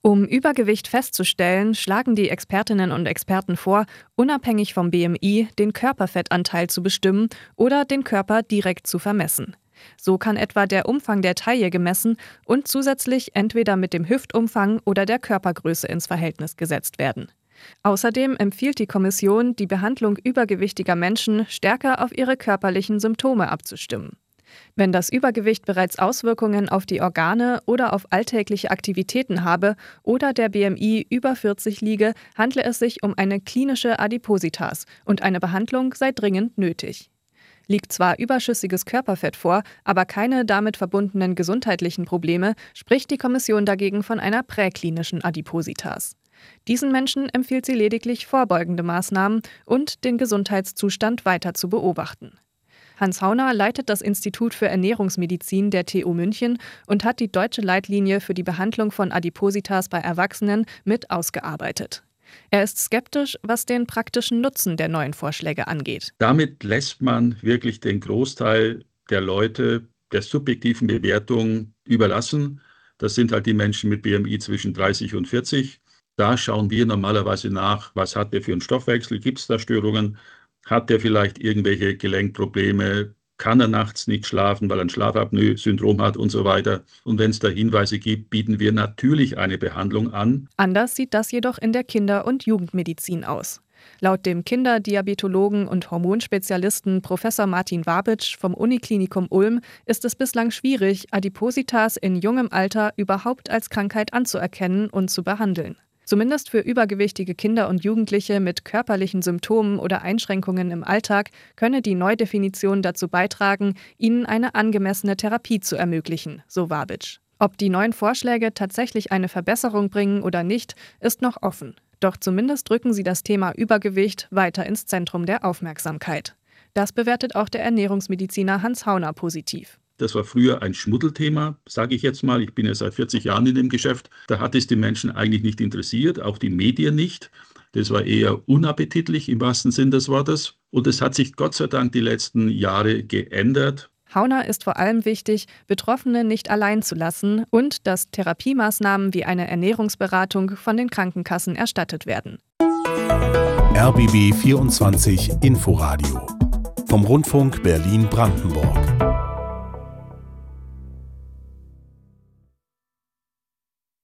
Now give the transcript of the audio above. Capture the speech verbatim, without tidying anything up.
Um Übergewicht festzustellen, schlagen die Expertinnen und Experten vor, unabhängig vom B M I den Körperfettanteil zu bestimmen oder den Körper direkt zu vermessen. So kann etwa der Umfang der Taille gemessen und zusätzlich entweder mit dem Hüftumfang oder der Körpergröße ins Verhältnis gesetzt werden. Außerdem empfiehlt die Kommission, die Behandlung übergewichtiger Menschen stärker auf ihre körperlichen Symptome abzustimmen. Wenn das Übergewicht bereits Auswirkungen auf die Organe oder auf alltägliche Aktivitäten habe oder der B M I über vierzig liege, handle es sich um eine klinische Adipositas und eine Behandlung sei dringend nötig. Liegt zwar überschüssiges Körperfett vor, aber keine damit verbundenen gesundheitlichen Probleme, spricht die Kommission dagegen von einer präklinischen Adipositas. Diesen Menschen empfiehlt sie lediglich vorbeugende Maßnahmen und den Gesundheitszustand weiter zu beobachten. Hans Hauner leitet das Institut für Ernährungsmedizin der T U München und hat die deutsche Leitlinie für die Behandlung von Adipositas bei Erwachsenen mit ausgearbeitet. Er ist skeptisch, was den praktischen Nutzen der neuen Vorschläge angeht. Damit lässt man wirklich den Großteil der Leute der subjektiven Bewertung überlassen. Das sind halt die Menschen mit B M I zwischen dreißig und vierzig. Da schauen wir normalerweise nach, was hat der für einen Stoffwechsel, gibt es da Störungen? Hat der vielleicht irgendwelche Gelenkprobleme? Kann er nachts nicht schlafen, weil er ein Schlafapnoe-Syndrom hat und so weiter? Und wenn es da Hinweise gibt, bieten wir natürlich eine Behandlung an. Anders sieht das jedoch in der Kinder- und Jugendmedizin aus. Laut dem Kinderdiabetologen und Hormonspezialisten Professor Martin Wabitsch vom Uniklinikum Ulm ist es bislang schwierig, Adipositas in jungem Alter überhaupt als Krankheit anzuerkennen und zu behandeln. Zumindest für übergewichtige Kinder und Jugendliche mit körperlichen Symptomen oder Einschränkungen im Alltag könne die Neudefinition dazu beitragen, ihnen eine angemessene Therapie zu ermöglichen, so Wabitsch. Ob die neuen Vorschläge tatsächlich eine Verbesserung bringen oder nicht, ist noch offen. Doch zumindest rücken sie das Thema Übergewicht weiter ins Zentrum der Aufmerksamkeit. Das bewertet auch der Ernährungsmediziner Hans Hauner positiv. Das war früher ein Schmuddelthema, sage ich jetzt mal. Ich bin ja seit vierzig Jahren in dem Geschäft. Da hat es die Menschen eigentlich nicht interessiert, auch die Medien nicht. Das war eher unappetitlich im wahrsten Sinn des Wortes. Und es hat sich Gott sei Dank die letzten Jahre geändert. Hauner ist vor allem wichtig, Betroffene nicht allein zu lassen und dass Therapiemaßnahmen wie eine Ernährungsberatung von den Krankenkassen erstattet werden. R B B vierundzwanzig Inforadio vom Rundfunk Berlin-Brandenburg.